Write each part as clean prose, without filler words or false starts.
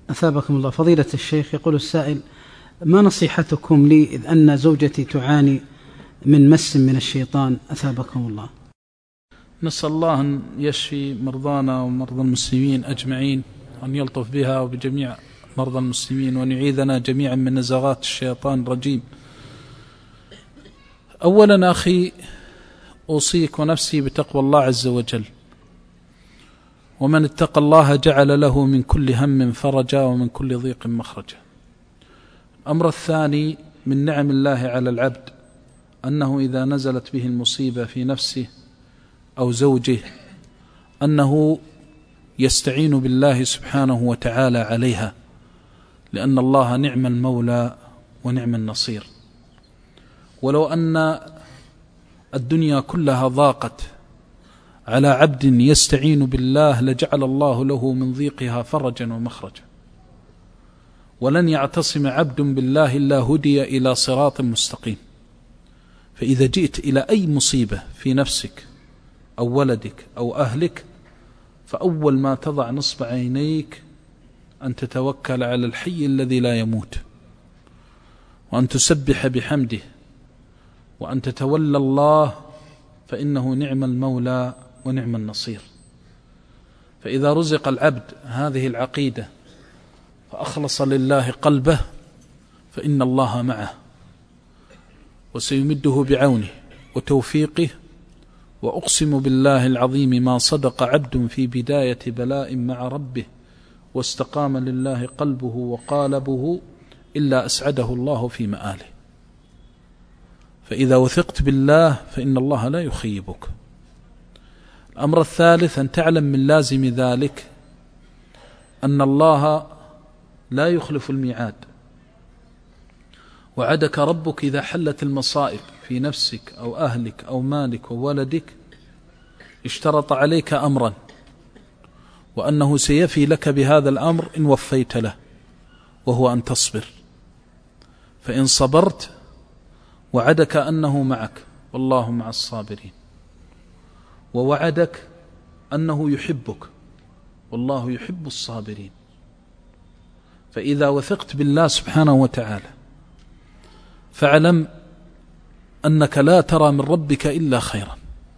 أثابكم الله. فضيلة الشيخ، يقول السائل: ما نصيحتكم لي إذ أن زوجتي تعاني من مس من الشيطان؟ أثابكم الله. نسأل الله أن يشفي مرضانا ومرضى المسلمين أجمعين، أن يلطف بها وبجميع مرضى المسلمين، وأن يعيذنا جميعا من نزغات الشيطان الرجيم. أولا أخي، أوصيك ونفسي بتقوى الله عز وجل، ومن اتقى الله جعل له من كل هم فرجا ومن كل ضيق مخرجا. الأمر الثاني من نعم الله على العبد أنه إذا نزلت به المصيبة في نفسه أو زوجه أنه يستعين بالله سبحانه وتعالى عليها، لأن الله نعم المولى ونعم النصير. ولو أن الدنيا كلها ضاقت على عبد يستعين بالله لجعل الله له من ضيقها فرجا ومخرجا، ولن يعتصم عبد بالله إلا هدي إلى صراط مستقيم. فإذا جئت إلى أي مصيبة في نفسك أو ولدك أو أهلك، فأول ما تضع نصب عينيك أن تتوكل على الحي الذي لا يموت، وأن تسبح بحمده، وأن تتولى الله، فإنه نعم المولى ونعم النصير. فإذا رزق العبد هذه العقيدة فأخلص لله قلبه فإن الله معه وسيمده بعونه وتوفيقه. وأقسم بالله العظيم ما صدق عبد في بداية بلاء مع ربه واستقام لله قلبه وقالبه إلا أسعده الله في مآله. فإذا وثقت بالله فإن الله لا يخيبك. الأمر الثالث أن تعلم من لازم ذلك أن الله لا يخلف الميعاد، وعدك ربك إذا حلت المصائب في نفسك أو أهلك أو مالك وولدك اشترط عليك أمرا، وأنه سيفي لك بهذا الأمر إن وفيت له، وهو أن تصبر. فإن صبرت وعدك أنه معك، والله مع الصابرين، ووعدك أنه يحبك، والله يحب الصابرين. فإذا وثقت بالله سبحانه وتعالى فاعلم أنك لا ترى من ربك إلا خيرا.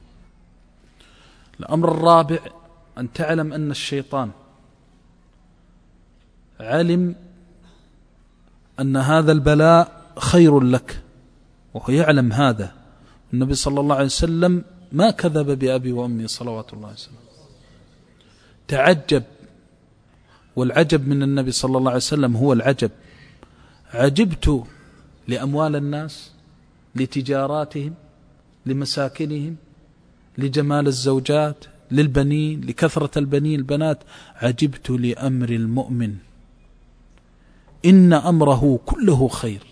الأمر الرابع أن تعلم أن الشيطان علم أن هذا البلاء خير لك، وهو يعلم هذا. النبي صلى الله عليه وسلم ما كذب بأبي وأمي صلوات الله عليه وسلم. تعجب، والعجب من النبي صلى الله عليه وسلم هو العجب. عجبت لأموال الناس، لتجاراتهم، لمساكنهم، لجمال الزوجات، للبنين، لكثرة البنين البنات. عجبت لأمر المؤمن، إن أمره كله خير.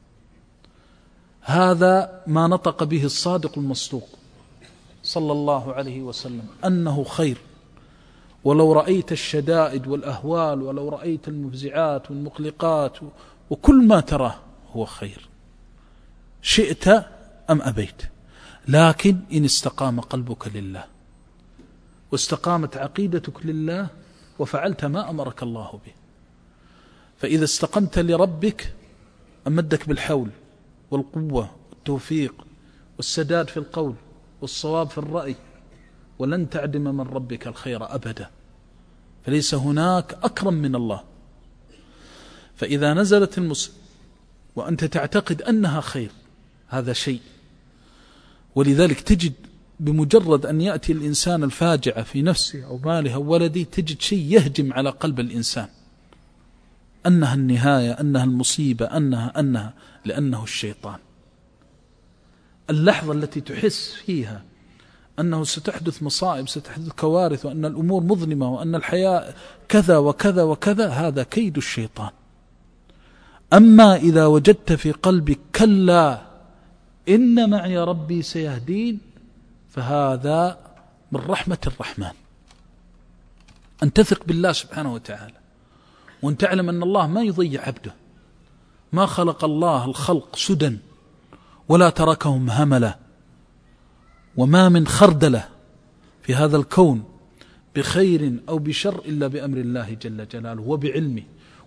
هذا ما نطق به الصادق المصدوق صلى الله عليه وسلم، أنه خير. ولو رأيت الشدائد والأهوال، ولو رأيت المفزعات والمقلقات، وكل ما تراه هو خير، شئت أم أبيت. لكن إن استقام قلبك لله واستقامت عقيدتك لله وفعلت ما أمرك الله به، فإذا استقمت لربك أمدك بالحول والقوة والتوفيق والسداد في القول والصواب في الرأي، ولن تعدم من ربك الخير أبدا، فليس هناك أكرم من الله. فإذا نزلت المصيبة وأنت تعتقد أنها خير، هذا شيء. ولذلك تجد بمجرد أن يأتي الإنسان الفاجعة في نفسه أو ماله أو ولده، تجد شيء يهجم على قلب الإنسان، أنها النهاية، أنها المصيبة، أنها لأنه الشيطان. اللحظة التي تحس فيها أنه ستحدث مصائب، ستحدث كوارث، وأن الأمور مظلمة، وأن الحياة كذا وكذا وكذا، هذا كيد الشيطان. أما إذا وجدت في قلبك كلا إن معي ربي سيهدين، فهذا من رحمة الرحمن. أن تثق بالله سبحانه وتعالى، وأن تعلم أن الله ما يضيع عبده. ما خلق الله الخلق سدى ولا تركهم هملا، وما من خردلة في هذا الكون بخير أو بشر إلا بأمر الله جل جلاله وبعلمه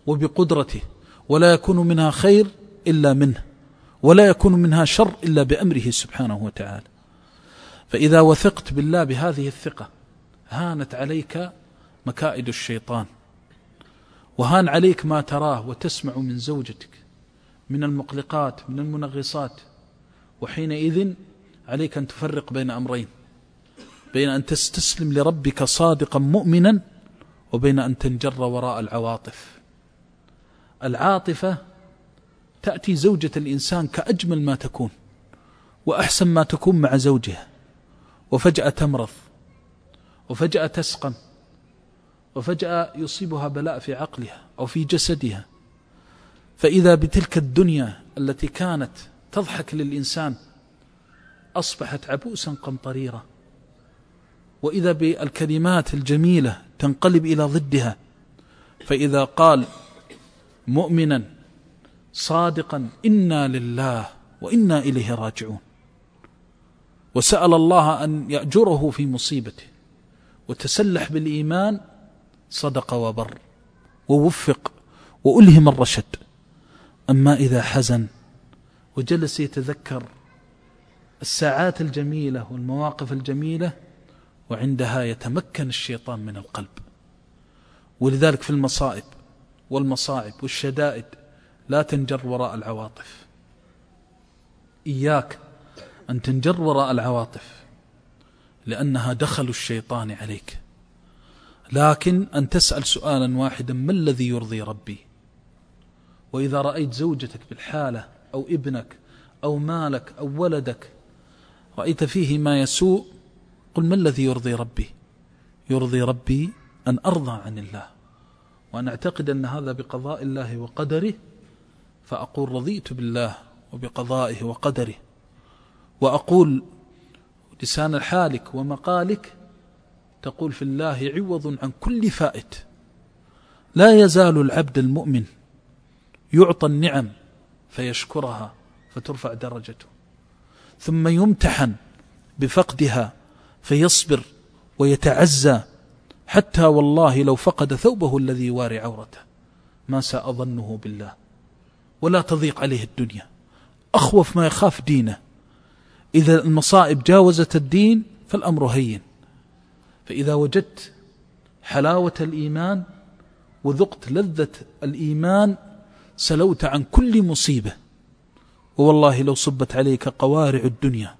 وبقدرته، ولا يكون منها خير إلا منه، ولا يكون منها شر إلا بأمره سبحانه وتعالى. فإذا وثقت بالله بهذه الثقة هانت عليك مكائد الشيطان، وهان عليك ما تراه وتسمع من زوجتك من المقلقات من المنغصات. وحينئذ عليك أن تفرق بين أمرين، بين أن تستسلم لربك صادقا مؤمنا، وبين أن تنجر وراء العواطف. العاطفة تأتي زوجة الإنسان كأجمل ما تكون وأحسن ما تكون مع زوجها، وفجأة تمرض، وفجأة تسقم، وفجأة يصيبها بلاء في عقلها أو في جسدها، فإذا بتلك الدنيا التي كانت تضحك للإنسان أصبحت عبوسا قمطريرا، وإذا بالكلمات الجميلة تنقلب إلى ضدها. فإذا قال مؤمنا صادقا إنا لله وإنا إليه راجعون، وسأل الله أن يأجره في مصيبته، وتسلح بالإيمان، صدق وبر ووفق وألهم الرشد. أما إذا حزن وجلس يتذكر الساعات الجميلة والمواقف الجميلة، وعندها يتمكن الشيطان من القلب. ولذلك في المصائب والمصاعب والشدائد لا تنجر وراء العواطف. إياك أن تنجر وراء العواطف، لأنها دخل الشيطان عليك، لكن أن تسأل سؤالا واحدا: ما الذي يرضي ربي؟ وإذا رأيت زوجتك بالحالة أو ابنك أو مالك أو ولدك رأيت فيه ما يسوء، قل: ما الذي يرضي ربي؟ يرضي ربي أن أرضى عن الله، وأن أعتقد أن هذا بقضاء الله وقدره، فأقول رضيت بالله وبقضائه وقدره. وأقول لسان حالك ومقالك تقول في الله عوض عن كل فائت. لا يزال العبد المؤمن يعطى النعم فيشكرها فترفع درجته، ثم يمتحن بفقدها فيصبر ويتعزى، حتى والله لو فقد ثوبه الذي يواري عورته ما ساء ظنه بالله، ولا تضيق عليه الدنيا. أخوف ما يخاف دينه. إذا المصائب جاوزت الدين فالأمر هين. فإذا وجدت حلاوة الإيمان وذقت لذة الإيمان سلوت عن كل مصيبة. ووالله لو صبت عليك قوارع الدنيا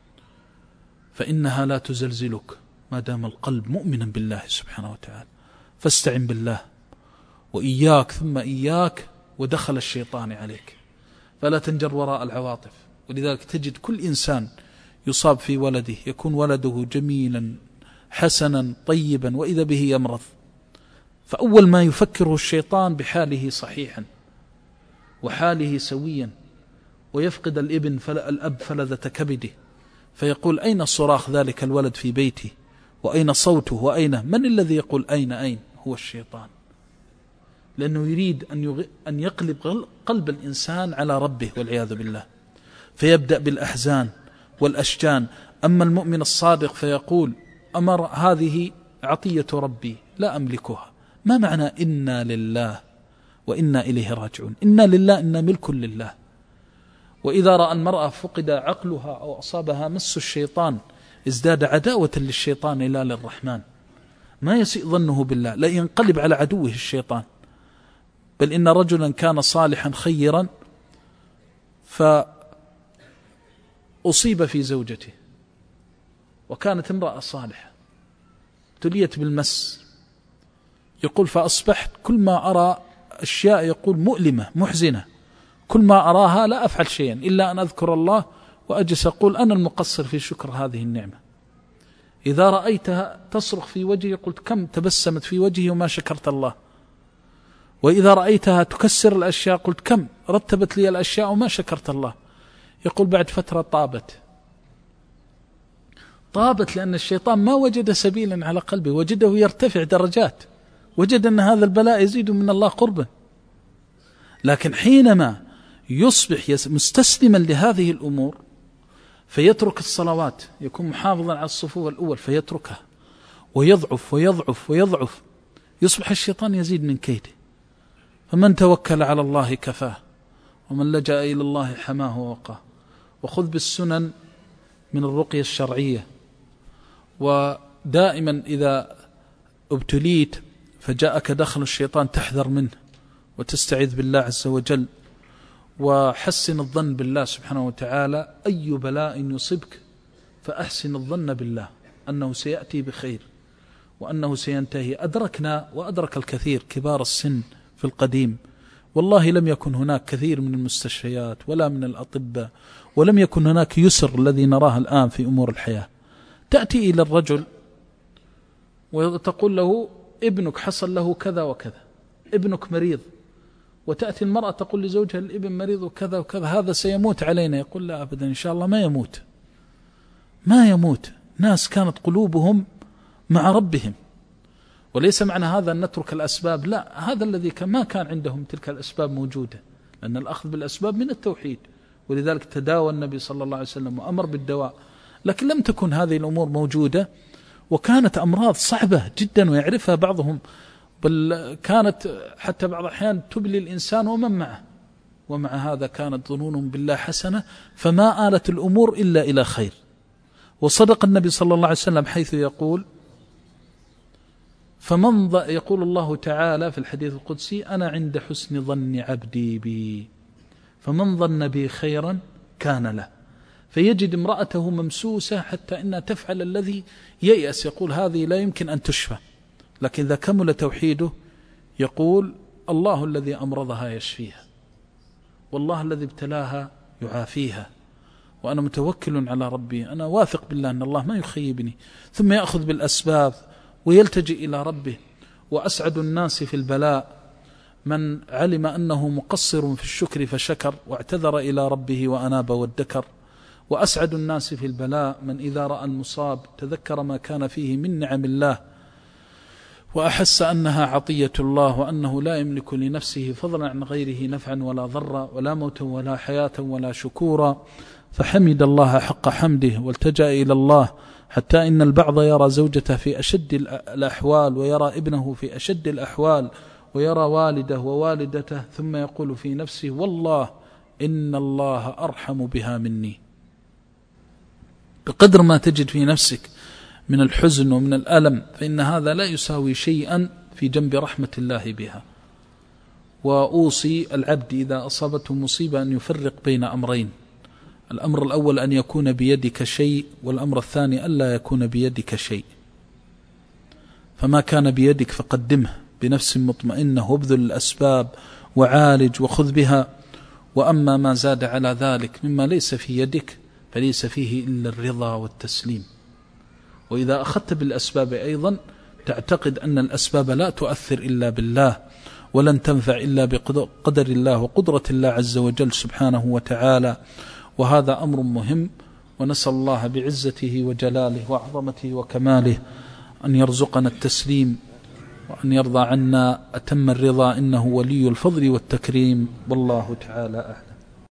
فإنها لا تزلزلك ما دام القلب مؤمنا بالله سبحانه وتعالى. فاستعن بالله، وإياك ثم إياك ودخل الشيطان عليك، فلا تنجر وراء العواطف. ولذلك تجد كل إنسان يصاب في ولده يكون ولده جميلا حسنا طيبا، وإذا به يمرض، فأول ما يفكره الشيطان بحاله صحيحا وحاله سويا، ويفقد الأب فلذة كبده، فيقول: أين صراخ ذلك الولد في بيتي؟ وأين صوته؟ وأين من الذي يقول أين؟ هو الشيطان، لأنه يريد أن يقلب قلب الإنسان على ربه والعياذ بالله، فيبدأ بالأحزان والأشجان. أما المؤمن الصادق فيقول: أمر هذه عطية ربي لا أملكها. ما معنى إنا لله وإنا إليه راجعون؟ إنا لله، إنا ملك لله. وإذا رأى المرأة فقد عقلها أو أصابها مس الشيطان ازداد عداوة للشيطان إلا للرحمن، ما يسيء ظنه بالله، لا ينقلب على عدوه الشيطان. بل إن رجلا كان صالحا خيرا فأصيب في زوجته، وكانت امرأة صالحة تليت بالمس، يقول: فأصبحت كل ما أرى أشياء يقول مؤلمة محزنة، كل ما أراها لا أفعل شيئا إلا أن أذكر الله وأجلس أقول أنا المقصر في شكر هذه النعمة. إذا رأيتها تصرخ في وجهي قلت: كم تبسمت في وجهي وما شكرت الله. وإذا رأيتها تكسر الأشياء قلت: كم رتبت لي الأشياء وما شكرت الله. يقول: بعد فترة طابت لأن الشيطان ما وجد سبيلا على قلبه، وجده يرتفع درجات، وجد أن هذا البلاء يزيد من الله قربا. لكن حينما يصبح مستسلما لهذه الأمور فيترك الصلوات، يكون محافظا على الصفوف الأول فيتركها ويضعف ويضعف ويضعف، يصبح الشيطان يزيد من كيده. فمن توكل على الله كفاه، ومن لجأ إلى الله حماه ووقاه. وخذ بالسنن من الرقية الشرعية، ودائما إذا ابتليت فجاءك دخل الشيطان تحذر منه وتستعيذ بالله عز وجل، وحسن الظن بالله سبحانه وتعالى. أي بلاء يصبك فأحسن الظن بالله أنه سيأتي بخير وأنه سينتهي. أدركنا وأدرك الكثير كبار السن في القديم، والله لم يكن هناك كثير من المستشفيات ولا من الأطباء، ولم يكن هناك يسر الذي نراه الآن في أمور الحياة. تأتي إلى الرجل وتقول له ابنك حصل له كذا وكذا، ابنك مريض، وتأتي المرأة تقول لزوجها الابن مريض وكذا وكذا، هذا سيموت علينا. يقول لا أبدا، إن شاء الله ما يموت، ما يموت. ناس كانت قلوبهم مع ربهم. وليس معنى هذا أن نترك الأسباب، لا، هذا الذي ما كان عندهم تلك الأسباب موجودة، لأن الأخذ بالأسباب من التوحيد، ولذلك تداوى النبي صلى الله عليه وسلم وأمر بالدواء. لكن لم تكن هذه الأمور موجودة، وكانت أمراض صعبة جدا ويعرفها بعضهم، بل كانت حتى بعض الأحيان تبلي الإنسان ومن معه، ومع هذا كانت ظنونهم بالله حسنة، فما آلت الأمور إلا إلى خير. وصدق النبي صلى الله عليه وسلم حيث يقول يقول الله تعالى في الحديث القدسي: أنا عند حسن ظن عبدي بي، فمن ظن بي خيرا كان له. فيجد امرأته ممسوسة حتى إنها تفعل الذي ييأس، يقول هذه لا يمكن أن تشفى، لكن إذا كمل توحيده يقول الله الذي أمرضها يشفيها، والله الذي ابتلاها يعافيها، وأنا متوكل على ربي، أنا واثق بالله أن الله ما يخيبني. ثم يأخذ بالأسباب ويلتجئ إلى ربه. وأسعد الناس في البلاء من علم أنه مقصر في الشكر فشكر واعتذر إلى ربه وأناب وادكر. وأسعد الناس في البلاء من إذا رأى المصاب تذكر ما كان فيه من نعم الله، وأحس أنها عطية الله، وأنه لا يملك لنفسه فضلا عن غيره نفعا ولا ضرا ولا موتا ولا حياة ولا شكورا، فحمد الله حق حمده والتجأ إلى الله، حتى إن البعض يرى زوجته في أشد الأحوال، ويرى ابنه في أشد الأحوال، ويرى والده ووالدته، ثم يقول في نفسه والله إن الله أرحم بها مني. بقدر ما تجد في نفسك من الحزن ومن الألم فإن هذا لا يساوي شيئا في جنب رحمة الله بها. وأوصي العبد إذا أصابته مصيبة أن يفرق بين أمرين: الأمر الأول أن يكون بيدك شيء، والأمر الثاني ألا يكون بيدك شيء. فما كان بيدك فقدمه بنفس مطمئنة، وابذل الأسباب وعالج وخذ بها. وأما ما زاد على ذلك مما ليس في يدك فليس فيه إلا الرضا والتسليم. وإذا أخذت بالأسباب أيضا تعتقد أن الأسباب لا تؤثر إلا بالله، ولن تنفع إلا بقدر الله وقدرة الله عز وجل سبحانه وتعالى. وهذا أمر مهم، ونسأل الله بعزته وجلاله وعظمته وكماله أن يرزقنا التسليم، وأن يرضى عنا أتم الرضا، إنه ولي الفضل والتكريم، والله تعالى أعلم.